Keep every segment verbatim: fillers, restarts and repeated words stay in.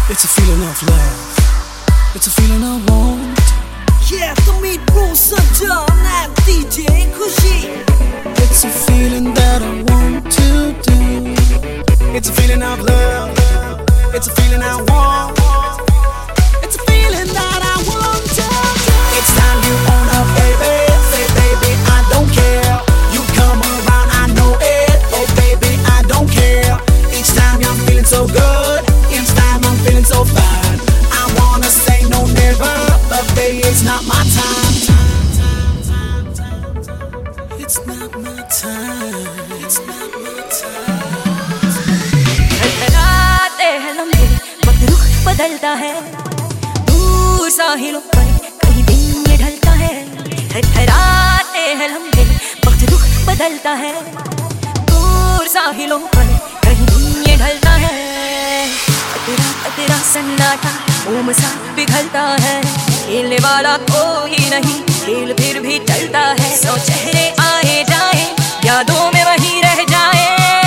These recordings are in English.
It's a feeling of love. It's a feeling I want. Yeah, to meet Bruce and John and D J Kushi. It's a feeling that I want to do. It's a feeling of love. It's a feeling I want. It's a feeling that I want to do. It's time you own up, baby. Say, baby, I don't care. You come around, I know it. Oh, baby, I don't care. Each time I'm feeling so good. Each time I'm feeling so fine. I wanna say no, never, but baby, it's not my time. It's not my time. It's not my time. राते हैं लम्हे, वक्त रुख बदलता है, दूर साहिलों पर कहीं दिन ये ढलता है। थरथराते हैं लम्हे, वक्त रुख बदलता है, दूर साहिलों पर कहीं दिन ये ढलता है। तेरा तेरा सन्नाटा मोम सा पिघलता है, खेलने वाला कोई नहीं, खेल फिर भी चलता है। सौ चेहरे आए जाए, यादों में वही रह जाए।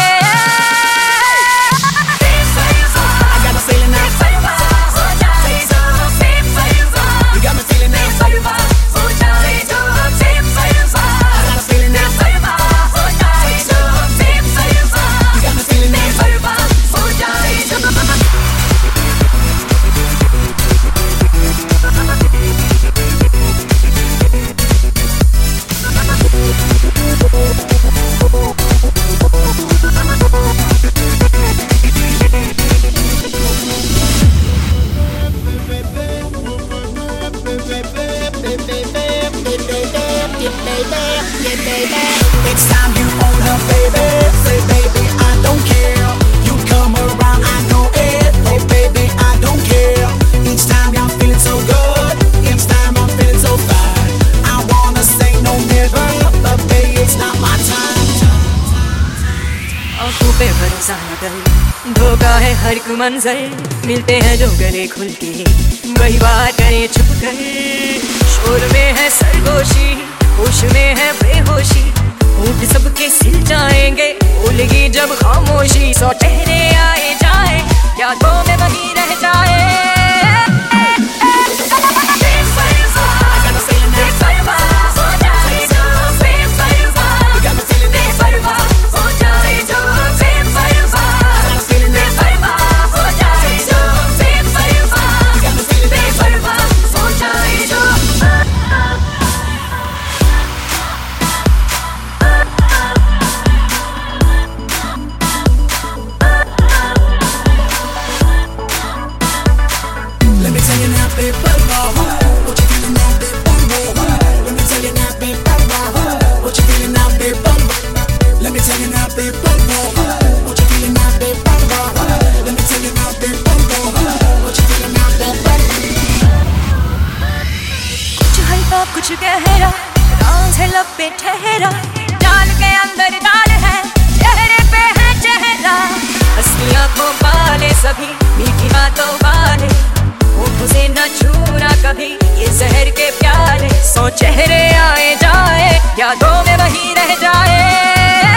It's time you own up, baby. Say, baby, I don't care. You come around, I know it. Oh, baby, I don't care. Each time I'm feeling so good. Each time I'm feeling so fine. I wanna say no, never, but baby, it's not my time. आँखों पे भरोसा न कर, धोखा है हर एक मंजर। मिलते हैं जो गले खुल के, वही बात करें छुप कर। शोर में है सरगोशी, होश में है बेहोशी, होठ सबके सिल जाएंगे, भूलगी जब खामोशी। सौ चेहरे आए जाए, यादों में वही रह जाए। कुछ गहरा राज है लब पे ठहरा, डाल के अंदर डाल है, चेहरे पे है चेहरा। असली आँखों वाले सभी मीठी बातों वाले, होठों से न छूना कभी ये जहर के प्याले। सौ चेहरे आए जाए, यादों में वही रह जाए।